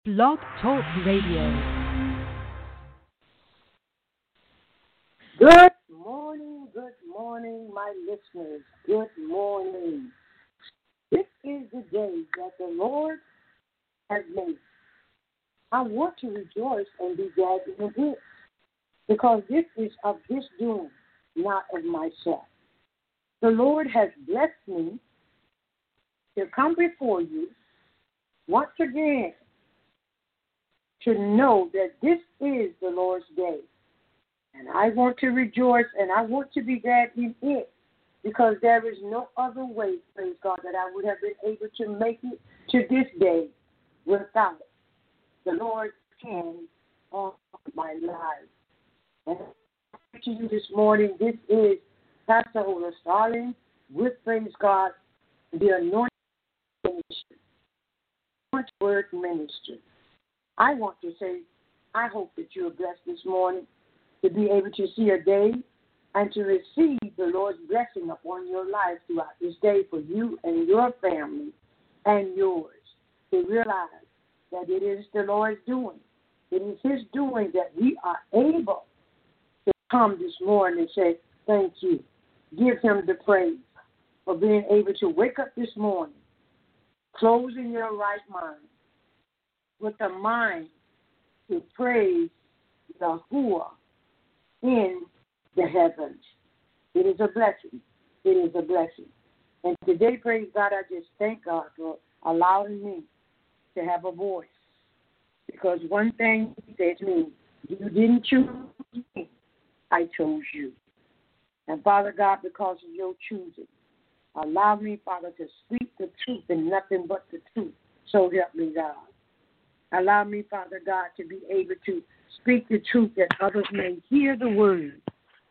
Blog Talk Radio. Good morning, my listeners. Good morning. This is the day that the Lord has made. I want to rejoice and be glad in it, because this is of His doing, not of myself. The Lord has blessed me to come before you once again to know that this is the Lord's day. And I want to rejoice and I want to be glad in it, because there is no other way, praise God, that I would have been able to make it to this day without the Lord's hand on my life. And to you this morning, this is Pastor Ola Starling with, praise God, the Anointed Ministry, Anointed Word Ministry. I want to say, I hope that you are blessed this morning to be able to see a day and to receive the Lord's blessing upon your life throughout this day for you and your family and yours. To realize that it is the Lord's doing. It is His doing that we are able to come this morning and say, thank you. Give Him the praise for being able to wake up this morning, closing your right mind, with a mind to praise Yahuwah in the heavens. It is a blessing. It is a blessing. And today, praise God, I just thank God for allowing me to have a voice. Because one thing He said to me, you didn't choose me, I chose you. And Father God, because of your choosing, allow me, Father, to speak the truth and nothing but the truth. So help me, God. Allow me, Father God, to be able to speak the truth that others may hear the word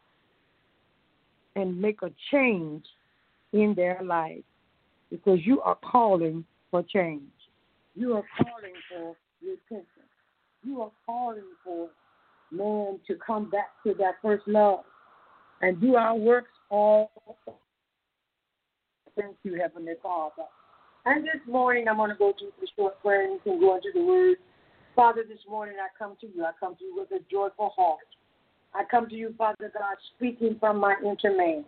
and make a change in their life, because you are calling for change. You are calling for repentance. You are calling for man to come back to that first love and do our works all. Thank you, Heavenly Father. And this morning, I'm going to go through the short prayer, and you can go into the Word. Father, this morning I come to you. I come to you with a joyful heart. I come to you, Father God, speaking from my inner man.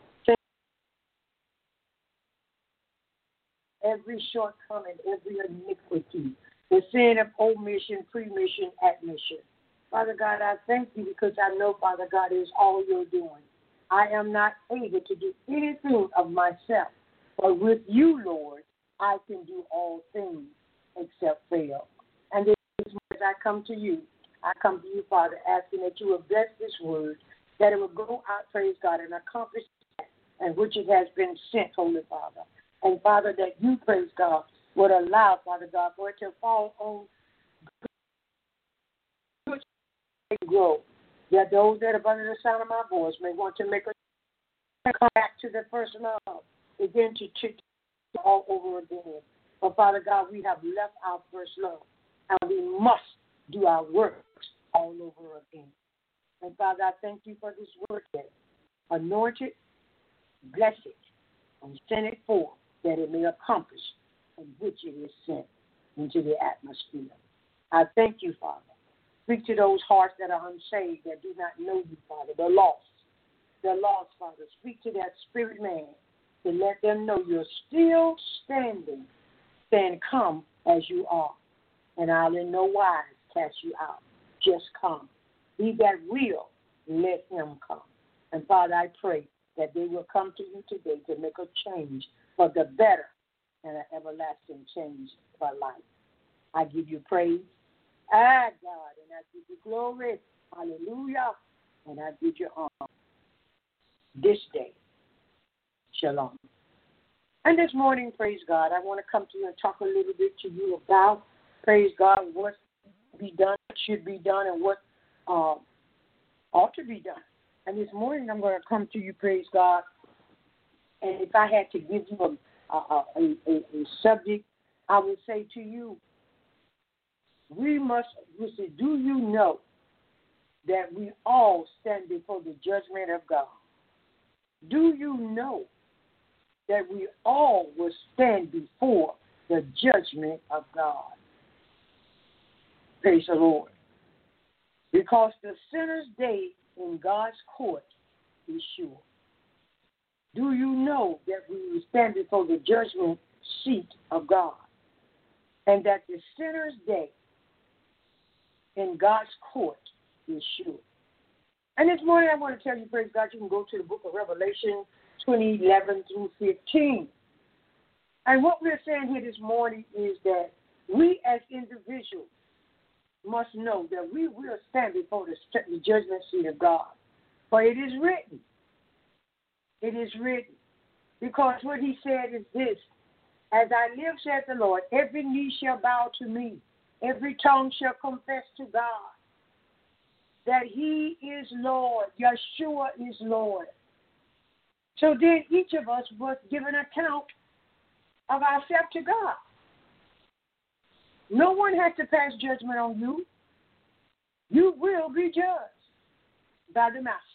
Every shortcoming, every iniquity, the sin of omission, premission, admission. Father God, I thank you because I know, Father God, it is all you're doing. I am not able to do anything of myself, but with you, Lord, I can do all things except fail. And this morning, as I come to you, Father, asking that you will bless this word, that it will go out, praise God, and accomplish that and which it has been sent, Holy Father. And, Father, that you, praise God, would allow, Father God, for it to fall on good and grow, that those that are under the sound of my voice may want to make a come back to the first love, begin to check all over again. But, Father God, we have left our first love, and we must do our works all over again. And, Father, I thank you for this word today. Anoint it, bless it, and send it forth that it may accomplish in which it is sent into the atmosphere. I thank you, Father. Speak to those hearts that are unsaved, that do not know you, Father, the lost, Father. Speak to that spirit man to let them know you're still standing. Stand, come as you are, and I'll in no wise cast you out. Just come. He that will, let him come. And, Father, I pray that they will come to you today to make a change for the better and an everlasting change for life. I give you praise, God, and I give you glory. Hallelujah. And I give you honor this day. Shalom. And this morning, praise God, I want to come to you and talk a little bit to you about, praise God, what be done, should be done, and what ought to be done. And this morning, I'm going to come to you, praise God, and if I had to give you a subject, I would say to you, do you know that we all stand before the judgment of God? Do you know that we all will stand before the judgment of God? Praise the Lord. Because the sinner's day in God's court is sure. Do you know that we will stand before the judgment seat of God? And that the sinner's day in God's court is sure. And this morning I want to tell you, praise God, you can go to the book of Revelation 20:11 through 15. And what we're saying here this morning is that we as individuals must know that we will stand before the judgment seat of God. For it is written. It is written. Because what he said is this: as I live, saith the Lord, every knee shall bow to me, every tongue shall confess to God that he is Lord, Yeshua is Lord. So then each of us must give an account of ourselves to God. No one has to pass judgment on you. You will be judged by the Master.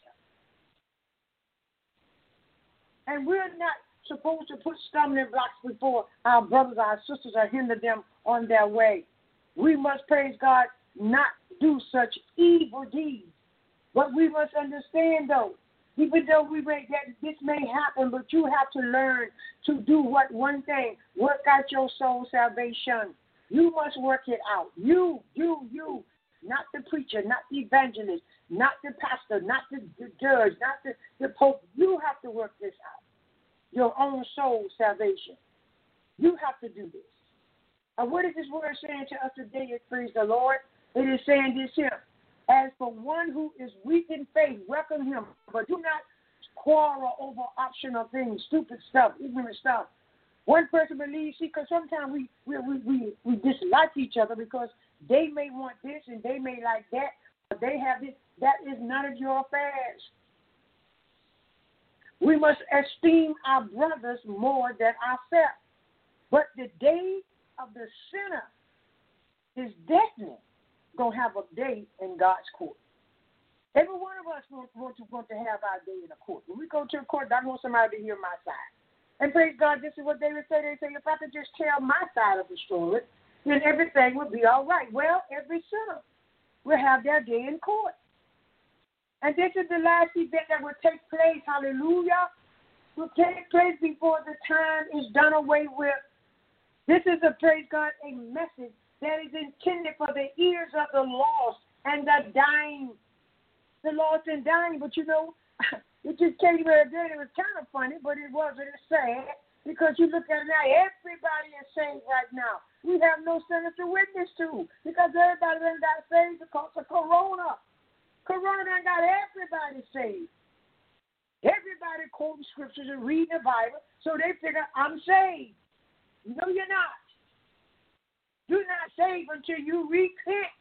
And we're not supposed to put stumbling blocks before our brothers, our sisters, or hinder them on their way. We must, praise God, not do such evil deeds. But we must understand, though, even though this may happen, but you have to learn to do one thing: work out your soul salvation. You must work it out. You, not the preacher, not the evangelist, not the pastor, not the judge, not the pope. You have to work this out. Your own soul salvation. You have to do this. And what is this word saying to us today? Praise the Lord. It is saying this here: as for one who is weak in faith, welcome him, but do not quarrel over optional things, stupid stuff, ignorant stuff. One person believes, because sometimes we dislike each other because they may want this and they may like that, or they have this. That is none of your affairs. We must esteem our brothers more than ourselves. But the day of the sinner is definitely going to have a day in God's court. Every one of us want to have our day in a court. When we go to a court, I want somebody to hear my side. And praise God, this is what they would say. They say, if I could just tell my side of the story, then everything would be all right. Well, every sinner will have their day in court. And this is the last event that will take place, hallelujah, will take place before the time is done away with. This is praise God, a message that is intended for the ears of the lost and the dying. The lost and dying, but you know, it just came very good. It was kind of funny, but it wasn't. It's sad because you look at it now, everybody is saved right now. We have no sinners to witness to because everybody done got saved because of Corona. Corona done got everybody saved. Everybody quoting scriptures and reading the Bible, so they figure, I'm saved. No, you're not. You're not saved until you repent.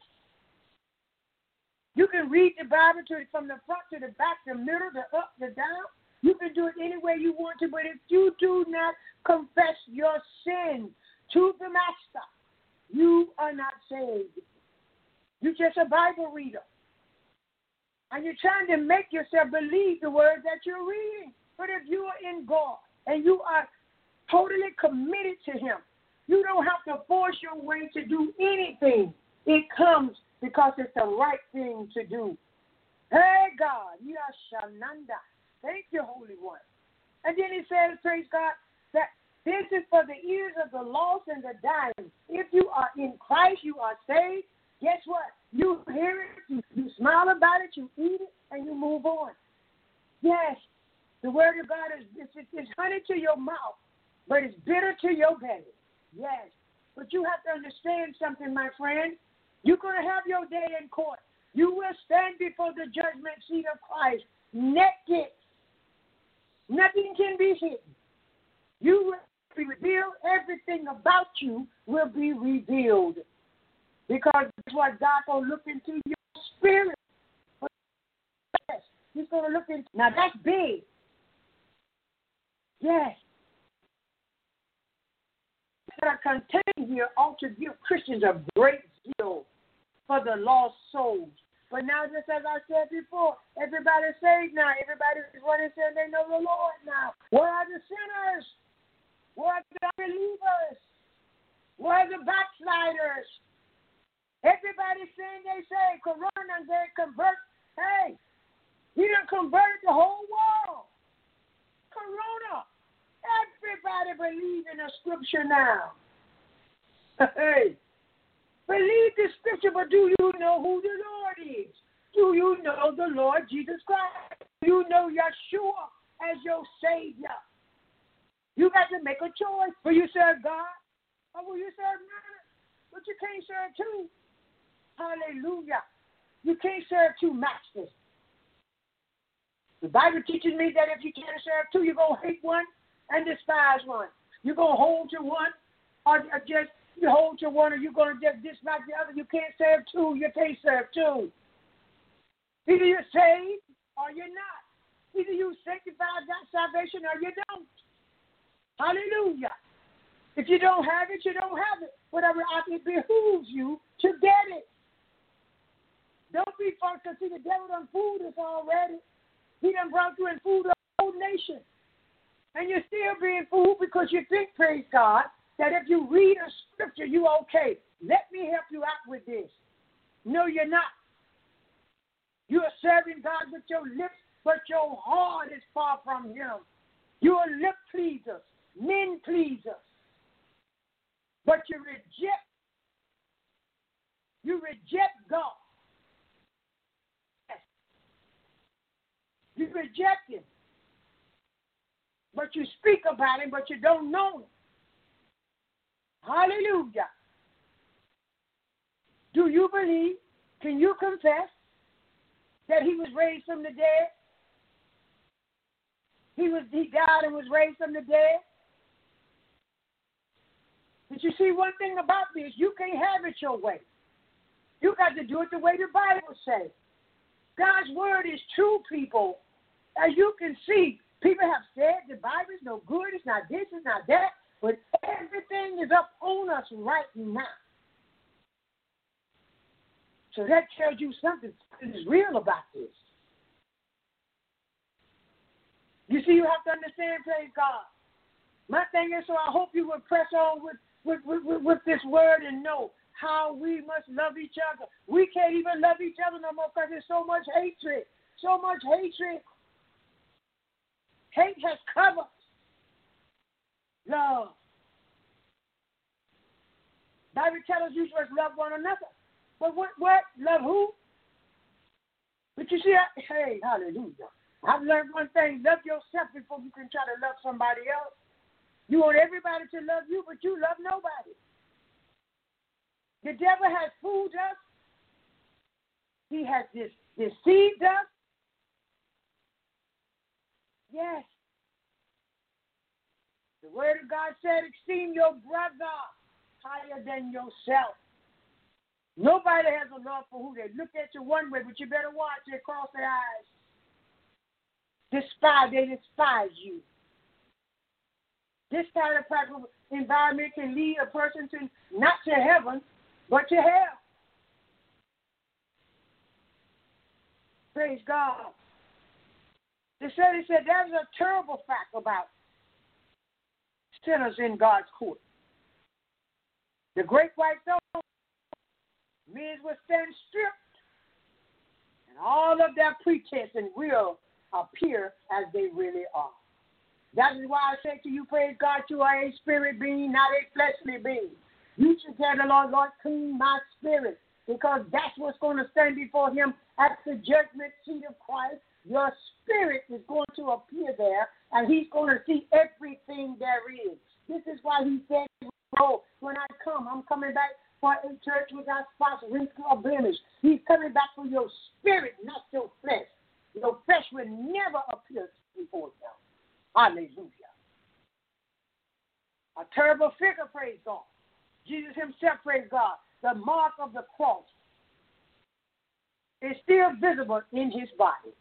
You can read the Bible from the front to the back, the middle, the up, the down. You can do it any way you want to, but if you do not confess your sin to the Master, you are not saved. You're just a Bible reader. And you're trying to make yourself believe the words that you're reading. But if you are in God and you are totally committed to Him, you don't have to force your way to do anything. It comes because it's the right thing to do. Hey, God, Yashananda. Thank you, Holy One. And then he says, praise God, that this is for the ears of the lost and the dying. If you are in Christ, you are saved. Guess what? You hear it, you smile about it, you eat it, and you move on. Yes, the word of God is honey to your mouth, but it's bitter to your belly. Yes, but you have to understand something, my friend. You're going to have your day in court. You will stand before the judgment seat of Christ naked. Nothing can be hidden. You will be revealed. Everything about you will be revealed. Because that's what God will look into your spirit. Yes, He's going to look into. Now that's big. Yes. That are contained here ought to give Christians a great zeal for the lost souls. But now, just as I said before, everybody's saved now. Everybody's running saying they know the Lord now. Where are the sinners? Where are the unbelievers? Where are the backsliders? Everybody everybody's saying they say Corona and they convert. Hey, he done converted the whole world. Corona. Everybody believe in the scripture now. Hey, believe the scripture, but do you know who the Lord is? Do you know the Lord Jesus Christ? Do you know Yeshua as your Savior? You got to make a choice. Will you serve God or will you serve man? But you can't serve two. Hallelujah. You can't serve two masters. The Bible teaches me that if you can't serve two, you're going to hate one and despise one. You're going to hold to one or just you hold to one, or you're going to just dislike the other. You can't serve two. You can't serve two. Either you're saved or you're not. Either you sanctify that salvation or you don't. Hallelujah. If you don't have it, you don't have it. Whatever it behooves you to get it. Don't be false, because see, the devil done fooled us already. He done brought you and fooled the whole nation. And you're still being fooled because you think, praise God, that if you read a scripture, you okay. Let me help you out with this. No, you're not. You are serving God with your lips, but your heart is far from Him. You are lip pleasers, men pleasers. But you reject God. Yes. You reject Him. But you speak about Him, but you don't know Him. Hallelujah. Do you believe? Can you confess that He was raised from the dead? He died and was raised from the dead. But you see, one thing about this, you can't have it your way. You got to do it the way the Bible says. God's word is true, people. As you can see, people have said the Bible is no good, it's not this, it's not that, but everything is up on us right now. So that tells you something is real about this. You see, you have to understand, praise God. My thing is, so I hope you will press on with this word and know how we must love each other. We can't even love each other no more because there's so much hatred. So much hatred. Hate has covered love. Bible tells us you must love one another. But what? Love who? But you see, hey, hallelujah. I've learned one thing. Love yourself before you can try to love somebody else. You want everybody to love you, but you love nobody. The devil has fooled us. He has deceived us. Yes. The word of God said, esteem your brother higher than yourself. Nobody has a love for who they look at you one way, but you better watch it cross their eyes. They despise you. This kind of practical environment can lead a person to not to heaven, but to hell. Praise God. He said there's a terrible fact about sinners in God's court. The great white throne, men will stand stripped, and all of their pretense and will appear as they really are. That is why I say to you, praise God, you are a spirit being, not a fleshly being. You should tell the Lord, Lord, clean my spirit, because that's what's going to stand before Him at the judgment seat of Christ. Your spirit is going to appear there, and He's going to see everything there is. This is why He said, oh, when I come, I'm coming back for a church without spot, wrinkle, or blemish. He's coming back for your spirit, not your flesh. Your flesh will never appear before Him. Hallelujah. A terrible figure, praise God. Jesus Himself, praise God. The mark of the cross is still visible in His body.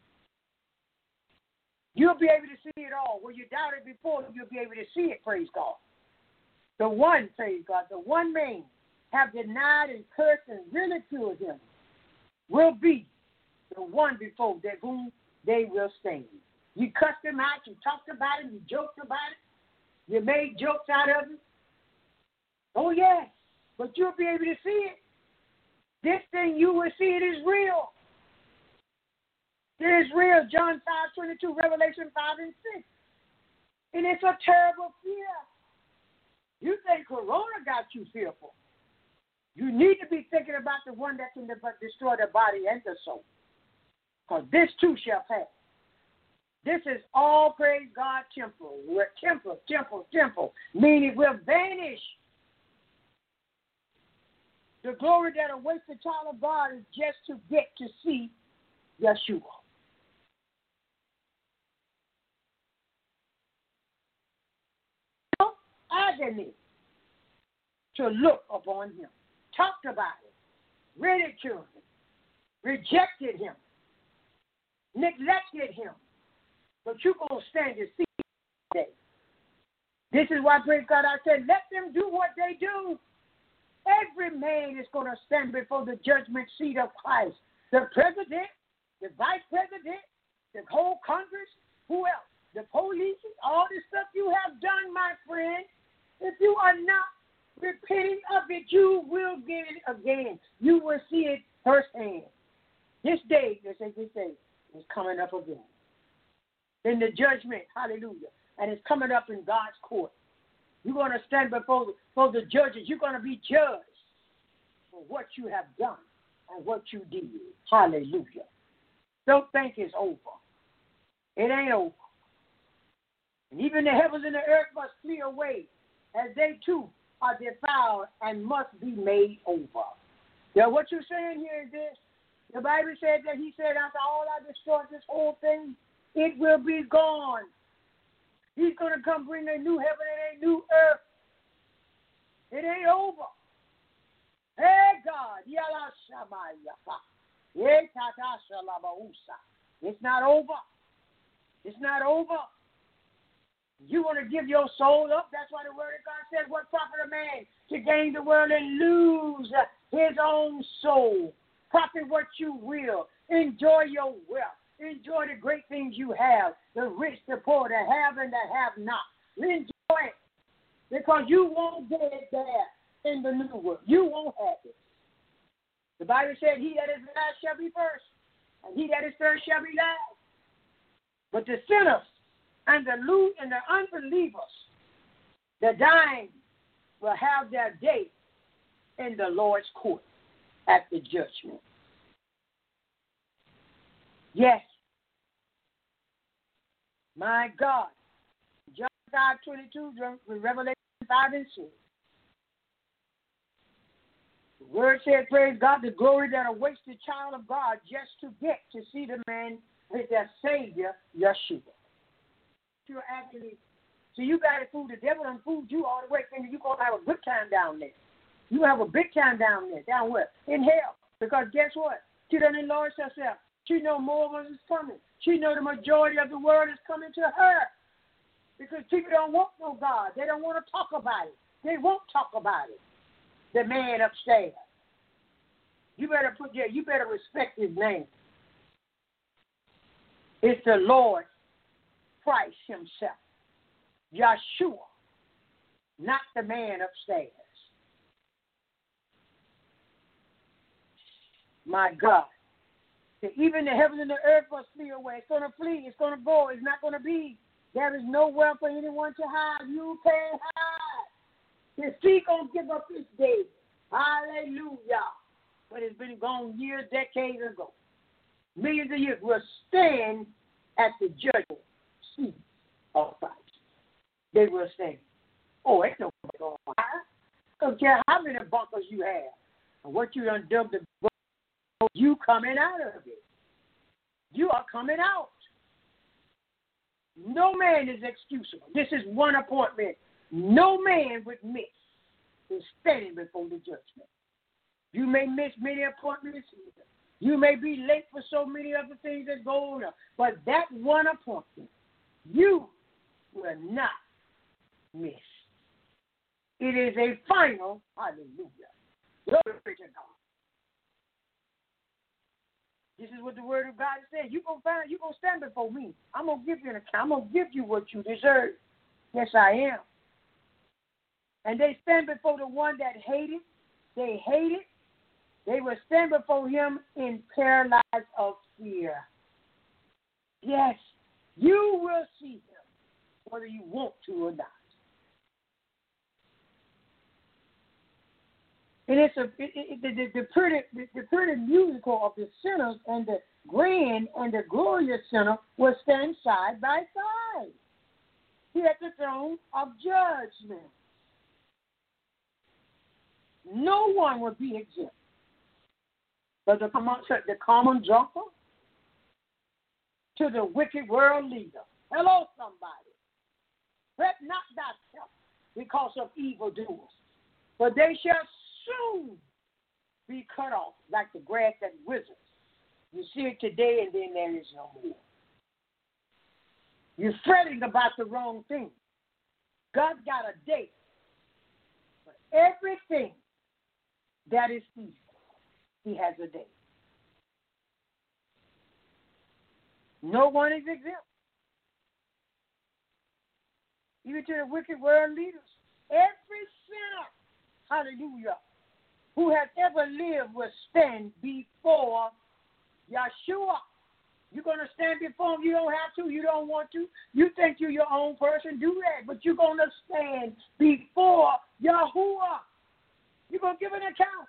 You'll be able to see it all. When you doubted before, you'll be able to see it, praise God. The one, praise God, the one man have denied and cursed and ridiculed Him will be the one before whom they will stand. You cussed Him out, you talked about Him, you joked about it, you made jokes out of it. Oh, yes, but you'll be able to see it. Then then you will see it is real. It is real. John 5:22, Revelation 5 and 6. And it's a terrible fear. You think Corona got you fearful. You need to be thinking about the one that can destroy the body and the soul. Because this too shall pass. This is all, praise God, temporal. We're temporal, meaning we'll vanish. The glory that awaits the child of God is just to get to see Yeshua. Agony to look upon him. Talked about it. Ridiculed him. Rejected him. Neglected him. But you're going to stand and see today. This is why, praise God, I said, let them do what they do. Every man is going to stand before the judgment seat of Christ. The president, the vice president, the whole Congress, who else? The police, all the stuff you have done, my friend. If you are not repenting of it, you will get it again. You will see it firsthand. This day, this day, is coming up again. In the judgment, hallelujah. And it's coming up in God's court. You're going to stand before the judges. You're going to be judged for what you have done and what you did. Hallelujah. Don't think it's over. It ain't over. And even the heavens and the earth must flee away, as they too are defiled and must be made over. Now, what you're saying here is this. The Bible said that he said, after all I destroyed this whole thing, it will be gone. He's going to come bring a new heaven and a new earth. It ain't over. Hey, God. It's not over. It's not over. You want to give your soul up? That's why the word of God says, what profit a man to gain the world and lose his own soul? Profit what you will. Enjoy your wealth. Enjoy the great things you have. The rich, the poor, the have and the have not. Enjoy it. Because you won't get it there in the new world. You won't have it. The Bible said, he that is last shall be first, and he that is first shall be last. But the sinners and the unbelievers, the dying, will have their day in the Lord's court at the judgment. Yes. My God. John 5:22, Revelation 5 and 6. The word said, praise God, the glory that awaits the child of God just to get to see the man with their Savior, Yeshua. You're actually, so you got to fool the devil and fool you all the way, thinking you're going to have a good time down there. You have a big time down there. Down where? In hell. Because guess what? She doesn't enlarge herself. She knows more of us is coming. She knows the majority of the world is coming to her. Because people don't want no God. They don't want to talk about it. They won't talk about it. The man upstairs. You better respect his name. It's the Lord Christ himself. Yeshua. Not the man upstairs. My God. Even the heavens and the earth must flee away. It's going to flee. It's going to go. It's not going to be. There is nowhere for anyone to hide. You can't hide. The sea going to give up its day. Hallelujah. But it's been gone years, decades ago. Millions of years will stand at the judgment seat of Christ. They will stand. Oh, ain't nobody going to hide. I don't care how many bunkers you have. And what you done dug the you coming out of it. You are coming out. No man is excusable. This is one appointment. No man would miss is standing before the judgment. You may miss many appointments. You may be late for so many other things that go on. But that one appointment, you will not miss. It is a final, hallelujah. Glory to God. This is what the word of God said. You're going to stand before me. I'm going to give you an account. I'm going to give you what you deserve. Yes, I am. And they stand before the one that hated. They hated They will stand before him in paralyzed of fear. Yes, you will see him, whether you want to or not. And it's the pretty musical of the sinners and the grand and the glorious sinner will stand side by side. He at the throne of judgment. No one will be exempt. But the common drunkard to the wicked world leader. Hello, somebody. Fret not thyself because of evildoers, for they shall soon be cut off like the grass that withers. You see it today and then there is no more. You're fretting about the wrong thing. God's got a date for everything that is evil. He has a date. No one is exempt. Even to the wicked world leaders. Every sinner, hallelujah, who has ever lived will stand before Yeshua. You're going to stand before him. You don't have to. You don't want to. You think you're your own person. Do that. But you're going to stand before Yahuwah. You're going to give an account.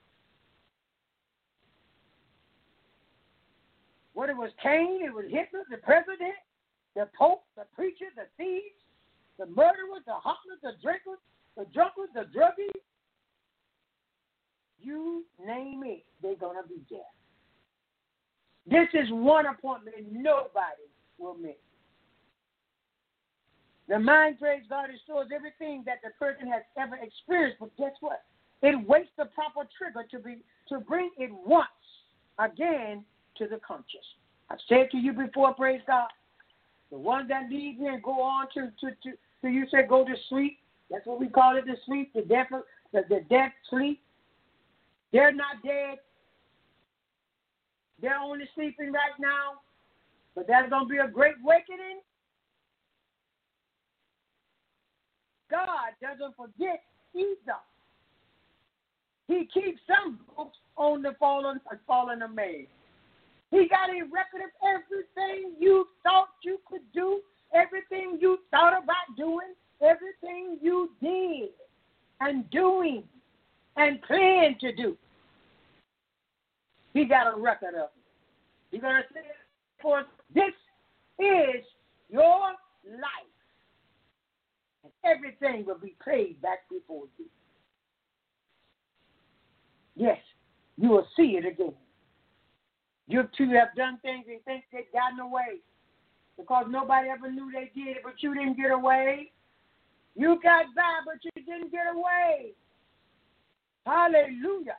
Whether it was Cain, it was Hitler, the president, the Pope, the preacher, the thieves, the murderers, the hustlers, the drinkers, the drunkards, the druggies. You name it, they're going to be there. This is one appointment nobody will miss. The mind, praise God, restores everything that the person has ever experienced. But guess what? It waits the proper trigger to bring it once again to the conscious. I've said to you before, praise God, the ones that leave here and go on to you say go to sleep. That's what we call it, the sleep, the death sleep. They're not dead. They're only sleeping right now. But that's going to be a great awakening. God doesn't forget either. He keeps some books on the fallen of man. He got a record of everything you thought you could do, everything you thought about doing, everything you did and doing and planned to do. He got a record of it. He's going to say, for this is your life. And everything will be paid back before you. Yes, you will see it again. You two have done things and think they've gotten away because nobody ever knew they did it, but you didn't get away. You got by, but you didn't get away. Hallelujah.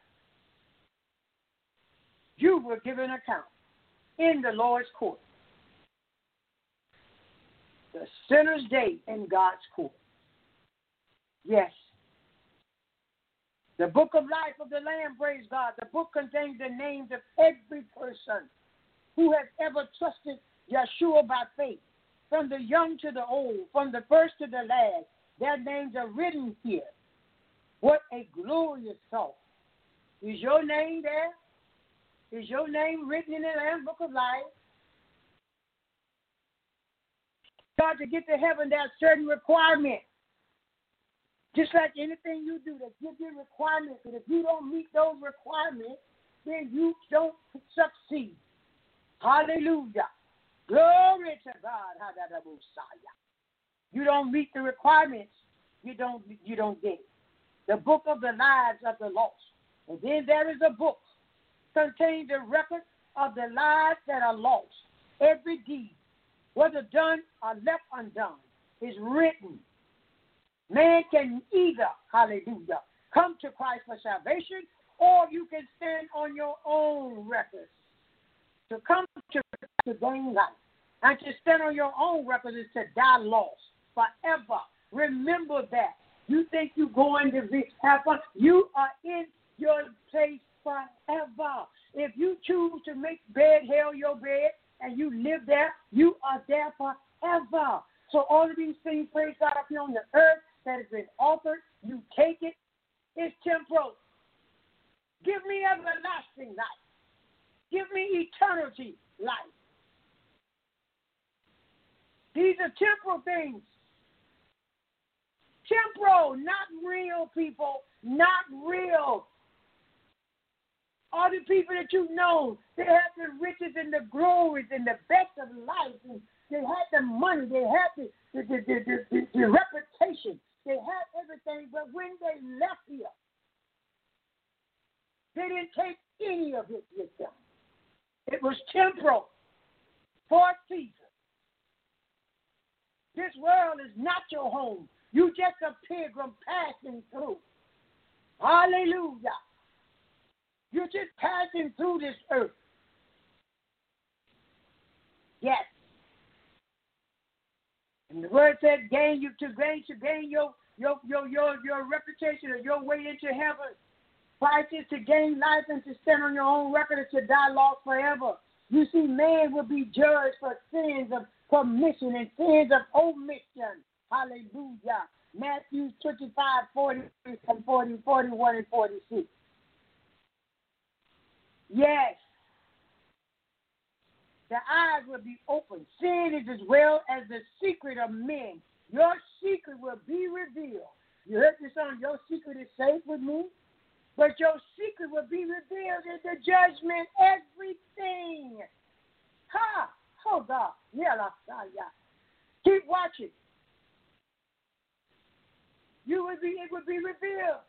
You will give an account in the Lord's court. The sinner's day in God's court. Yes. The book of life of the Lamb, praise God. The book contains the names of every person who has ever trusted Yeshua by faith, from the young to the old, from the first to the last. Their names are written here. What a glorious thought. Is your name there? Is your name written in the Lamb book of life? God, to get to heaven, there are certain requirements. Just like anything you do, they give you requirements. And if you don't meet those requirements, then you don't succeed. Hallelujah. Glory to God. You don't meet the requirements, you don't get it. The book of the lives of the lost. And then there is a book contains the record of the lives that are lost. Every deed, whether done or left undone, is written. Man can either, hallelujah, come to Christ for salvation, or you can stand on your own record. To come to gain life and to stand on your own record is to die lost forever. Remember that. You think you're going to have fun. You are in your place forever. If you choose to make bed hell your bed and you live there, you are there forever. So all of these things, praise God, up here on the earth that has been offered, you take it. It's temporal. Give me everlasting life. Give me eternity life. These are temporal things. Temporal, not real, people. Not real. All the people that you've known, they had the riches and the glories and the best of life. And they had the money. They had the reputation. They had everything. But when they left here, they didn't take any of it with them. It was temporal, for a season. This world is not your home. You just a pilgrim passing through. Hallelujah. You're just passing through this earth. Yes. And the word said, gain your reputation or your way into heaven. Christ is to gain life and to stand on your own record and to die lost forever. You see, man will be judged for sins of commission and sins of omission. Hallelujah. Matthew 25, 40, and 40, 41, and 46. Yes. The eyes will be opened. Sin is as well as the secret of men. Your secret will be revealed. You heard the song, your secret is safe with me? But your secret will be revealed in the judgment, everything. Ha! Oh, God. Yeah. Keep watching. It will be revealed.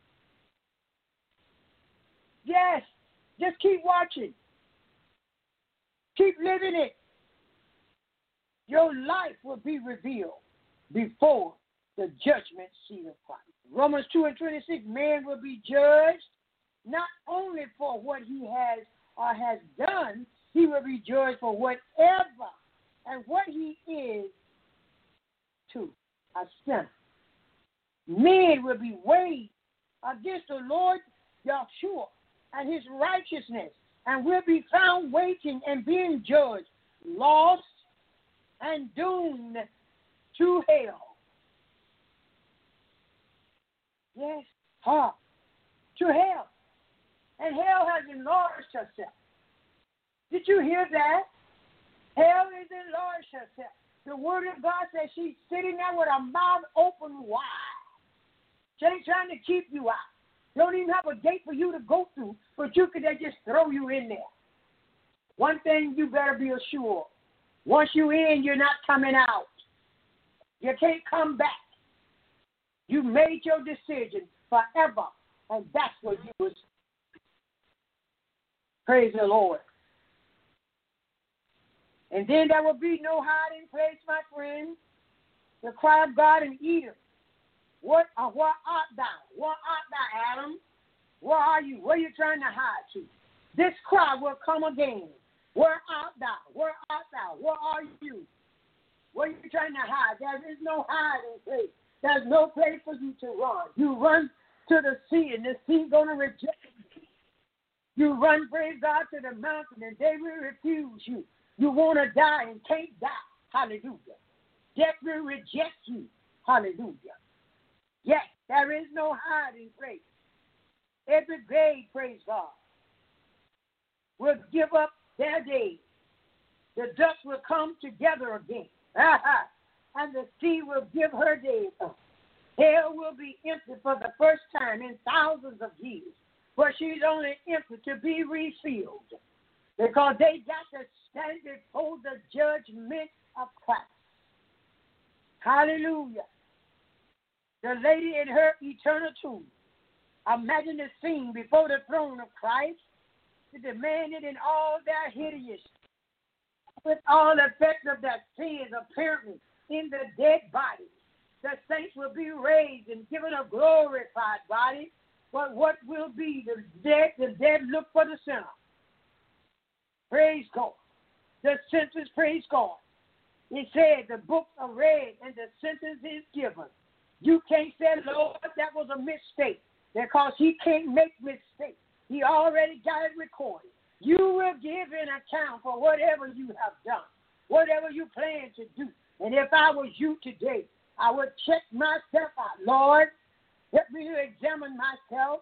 Yes. Just keep watching. Keep living it. Your life will be revealed before the judgment seat of Christ. Romans 2 and 26, man will be judged not only for what he has or has done, he will be judged for whatever and what he is to a sinner. Men will be weighed against the Lord Yahshua and his righteousness, and will be found waiting and being judged, lost, and doomed to hell. Yes, to hell. And hell has enlarged herself. Did you hear that? Hell is enlarged herself. The word of God says she's sitting there with her mouth open wide. She ain't trying to keep you out. Don't even have a gate for you to go through, but you could just throw you in there. One thing you better be assured. Once you're in, you're not coming out. You can't come back. You made your decision forever, and that's what you was. Praise the Lord. And then there will be no hiding place, my friends. The cry of God in Eden. What art thou? What art thou, Adam? Where are you? Where are you trying to hide to? This cry will come again. Where art thou? Where art thou? Where are you? Where are you trying to hide? There is no hiding place. There's no place for you to run. You run to the sea, and the sea is going to reject you. You run, praise God, to the mountain, and they will refuse you. You want to die and can't die. Hallelujah. Death will reject you. Hallelujah. Yes, there is no hiding place. Every grave, praise God, will give up their days. The dust will come together again. And the sea will give her days up. Hell will be empty for the first time in thousands of years. But she's only empty to be refilled. Because they got to stand before the judgment of Christ. Hallelujah. The lady in her eternal tomb. Imagine the scene before the throne of Christ. The demanded in all their hideousness. With all the effects of their sins apparently in the dead body. The saints will be raised and given a glorified body. But what will be the dead look for the sinner. Praise God. The sentence, praise God. It said the books are read and the sentence is given. You can't say, Lord, that was a mistake, because he can't make mistakes. He already got it recorded. You will give an account for whatever you have done, whatever you plan to do. And if I was you today, I would check myself out. Lord, help me to examine myself.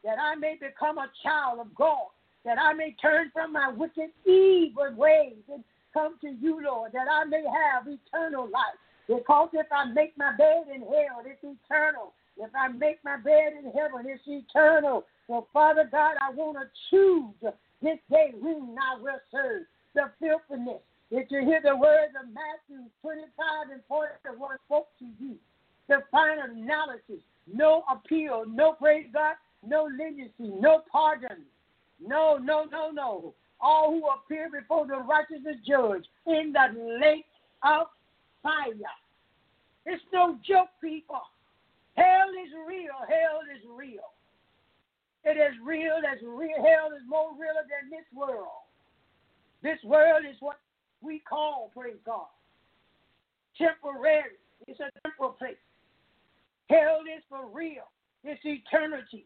that I may become a child of God, that I may turn from my wicked, evil ways and come to you, Lord, that I may have eternal life. Because if I make my bed in hell, it's eternal. If I make my bed in heaven, it's eternal. So, Father God, I want to choose this day whom I will serve. The filthiness. If you hear the words of Matthew 25 and 41 spoke to you, the final analysis, no appeal, no praise God, no leniency, no pardon. No. All who appear before the righteous judge in the lake of fire. It's no joke, people. Hell is real. Hell is real. It is real as real. Hell is more realer than this world. This world is what we call, praise God, temporary. It's a temporal place. Hell is for real. It's eternity.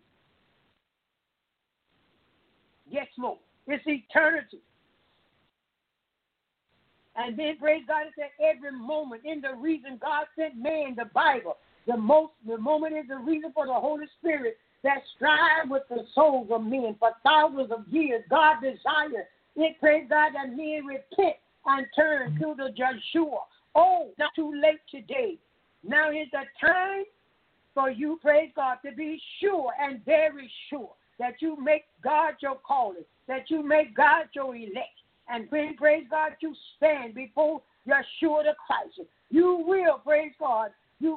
Yes, Lord. It's eternity. And then, praise God, it's at every moment. In the reason God sent man the Bible, the moment is the reason for the Holy Spirit that strive with the souls of men for thousands of years. God desires it, praise God, that men repent and turn to the Yeshua. Oh, not too late today. Now is the time for you, praise God, to be sure and very sure that you make God your calling, that you make God your elect. And when, praise God, you stand before Yeshua the Christ. You will, praise God,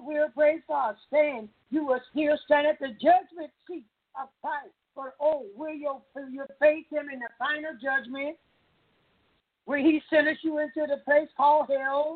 stand. You will still stand at the judgment seat of Christ. But, will you face him in the final judgment where he sends you into the place called hell?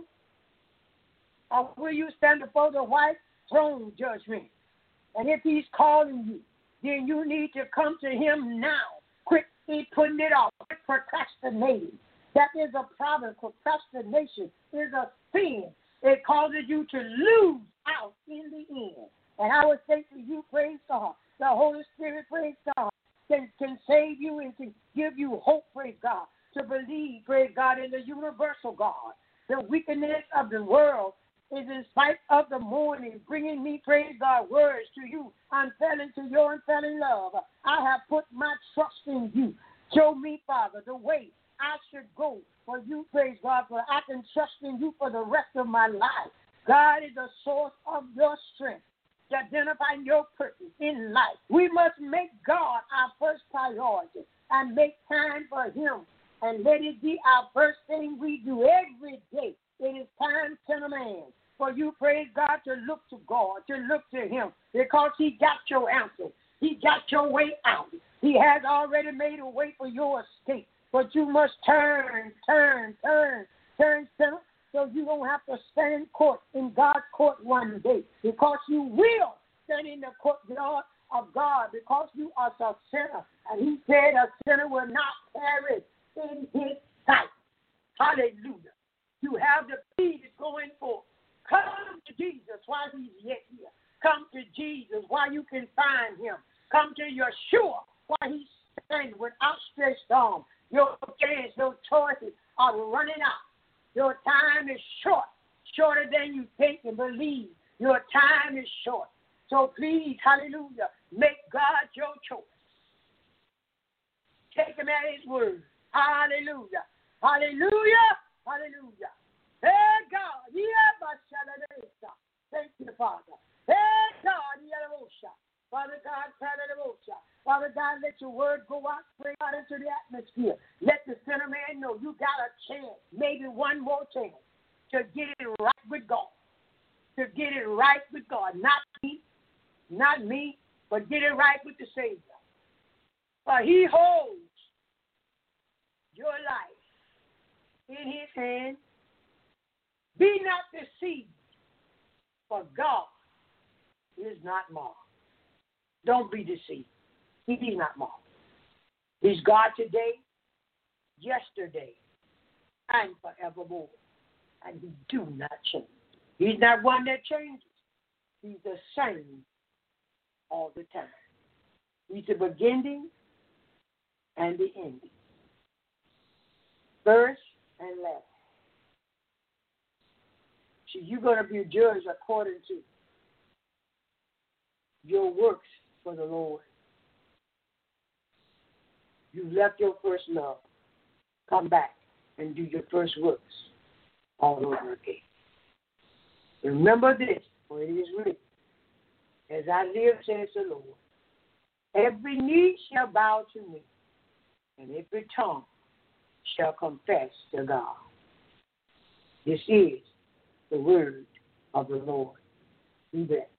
Or will you stand before the white throne judgment? And if he's calling you, then you need to come to him now. Quit putting it off. Quit procrastinating. That is a problem. Procrastination is a sin. It causes you to lose out in the end. And I would say to you, praise God, the Holy Spirit, praise God, can save you and can give you hope, praise God, to believe, praise God, in the universal God. The wickedness of the world is in spite of the morning, bringing me, praise God, words to you. I'm falling to your unfailing love. I have put my trust in you. Show me, Father, the way I should go for you, praise God, for I can trust in you for the rest of my life. God is the source of your strength to identify your purpose in life. We must make God our first priority and make time for him. And let it be our first thing we do every day. It is time, son of man, for you, praise God, to look to God, to look to him, because he got your answer. He got your way out. He has already made a way for your escape. But you must turn, sinner, so you don't have to stand in court, in God's court one day, because you will stand in the courtyard of God, because you are a sinner. And he said a sinner will not perish in his sight. Hallelujah. You have the peace going forth. Come to Jesus while he's yet here. Come to Jesus while you can find him. Come to Yeshua while he's standing with outstretched arms. Your chance, your choices are running out. Your time is short, shorter than you think and believe. Your time is short. So please, hallelujah, make God your choice. Take him at his word. Hallelujah. Hallelujah. Hallelujah. Hey, God. Thank you, Father. Hey, God. Father God, Father God, let your word go out, pray out into the atmosphere. Let the sinner man know you got a chance, maybe one more chance, to get it right with God. To get it right with God. Not me, but get it right with the Savior. For he holds your life in his hand. Be not deceived, for God is not mocked. Don't be deceived. He's not mocked. He's God today, yesterday, and forevermore. And he do not change. He's not one that changes. He's the same all the time. He's the beginning and the ending. First and last. So you're going to be judged according to your works for the Lord. you left your first love, come back and do your first works all over again. Remember this, for it is written, as I live, says the Lord, every knee shall bow to me, and every tongue shall confess to God. This is the word of the Lord. Be blessed.